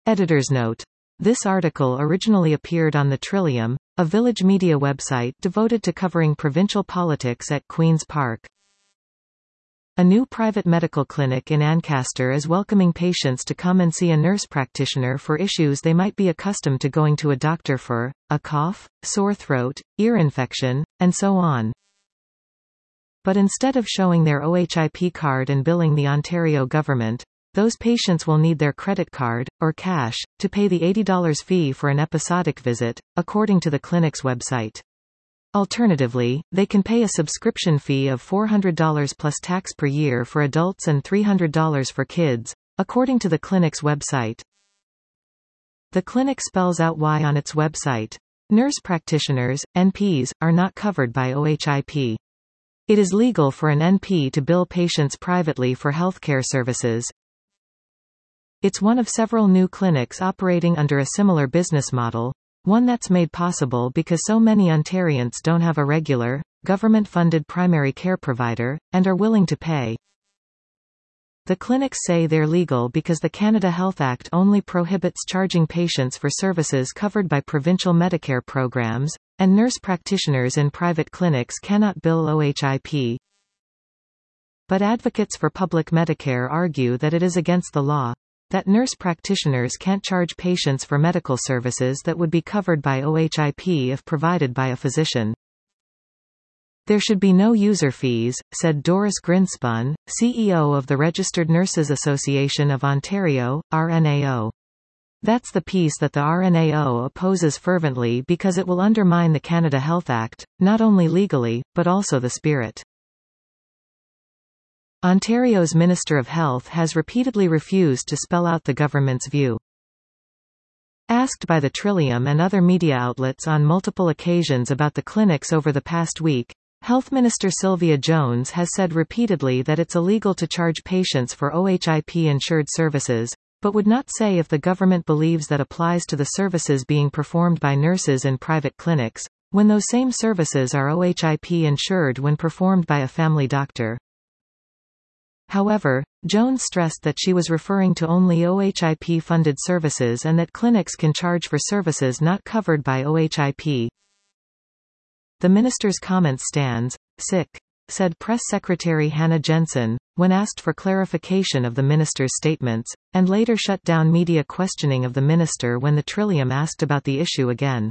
Editor's note. This article originally appeared on the Trillium, a village media website devoted to covering provincial politics at Queen's Park. A new private medical clinic in Ancaster is welcoming patients to come and see a nurse practitioner for issues they might be accustomed to going to a doctor for: a cough, sore throat, ear infection, and so on. But instead of showing their OHIP card and billing the Ontario government, those patients will need their credit card, or cash, to pay the $80 fee for an episodic visit, according to the clinic's website. Alternatively, they can pay a subscription fee of $400 plus tax per year for adults and $300 for kids, according to the clinic's website. The clinic spells out why on its website. Nurse practitioners, NPs, are not covered by OHIP. It is legal for an NP to bill patients privately for healthcare services. It's one of several new clinics operating under a similar business model, one that's made possible because so many Ontarians don't have a regular, government-funded primary care provider, and are willing to pay. The clinics say they're legal because the Canada Health Act only prohibits charging patients for services covered by provincial Medicare programs, and nurse practitioners in private clinics cannot bill OHIP. But advocates for public Medicare argue that it is against the law, that nurse practitioners can't charge patients for medical services that would be covered by OHIP if provided by a physician. There should be no user fees, said Doris Grinspun, CEO of the Registered Nurses Association of Ontario, RNAO. That's the piece that the RNAO opposes fervently because it will undermine the Canada Health Act, not only legally, but also the spirit. Ontario's Minister of Health has repeatedly refused to spell out the government's view. Asked by the Trillium and other media outlets on multiple occasions about the clinics over the past week, Health Minister Sylvia Jones has said repeatedly that it's illegal to charge patients for OHIP-insured services, but would not say if the government believes that applies to the services being performed by nurses in private clinics, when those same services are OHIP-insured when performed by a family doctor. However, Jones stressed that she was referring to only OHIP-funded services and that clinics can charge for services not covered by OHIP. The minister's comment stands, said Press Secretary Hannah Jensen, when asked for clarification of the minister's statements, and later shut down media questioning of the minister when the Trillium asked about the issue again.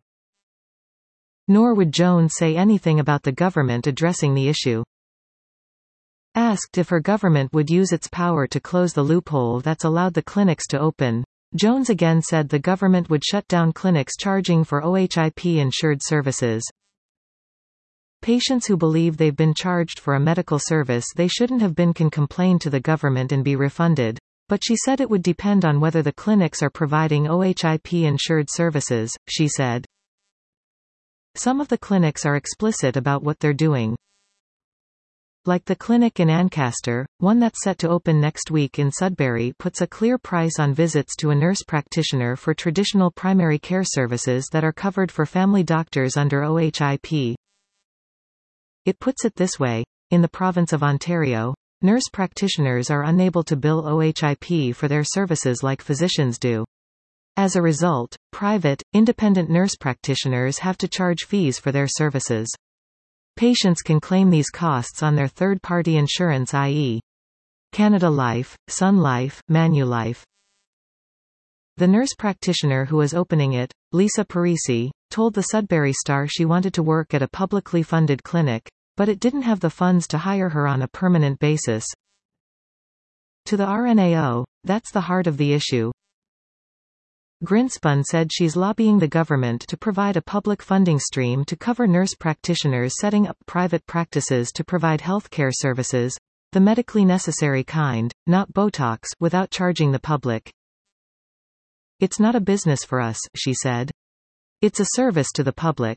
Nor would Jones say anything about the government addressing the issue. Asked if her government would use its power to close the loophole that's allowed the clinics to open, Jones again said the government would shut down clinics charging for OHIP-insured services. Patients who believe they've been charged for a medical service they shouldn't have been can complain to the government and be refunded, but she said it would depend on whether the clinics are providing OHIP-insured services, she said. Some of the clinics are explicit about what they're doing. Like the clinic in Ancaster, one that's set to open next week in Sudbury puts a clear price on visits to a nurse practitioner for traditional primary care services that are covered for family doctors under OHIP. It puts it this way: in the province of Ontario, nurse practitioners are unable to bill OHIP for their services like physicians do. As a result, private, independent nurse practitioners have to charge fees for their services. Patients can claim these costs on their third-party insurance, i.e. Canada Life, Sun Life, Manulife. The nurse practitioner who is opening it, Lisa Parisi, told the Sudbury Star she wanted to work at a publicly funded clinic, but it didn't have the funds to hire her on a permanent basis. To the RNAO, that's the heart of the issue. Grinspun said she's lobbying the government to provide a public funding stream to cover nurse practitioners setting up private practices to provide healthcare services, the medically necessary kind, not Botox, without charging the public. It's not a business for us, she said. It's a service to the public.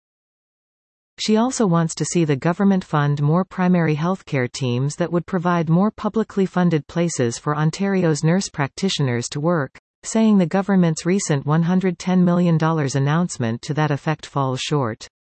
She also wants to see the government fund more primary healthcare teams that would provide more publicly funded places for Ontario's nurse practitioners to work, saying the government's recent $110 million announcement to that effect falls short.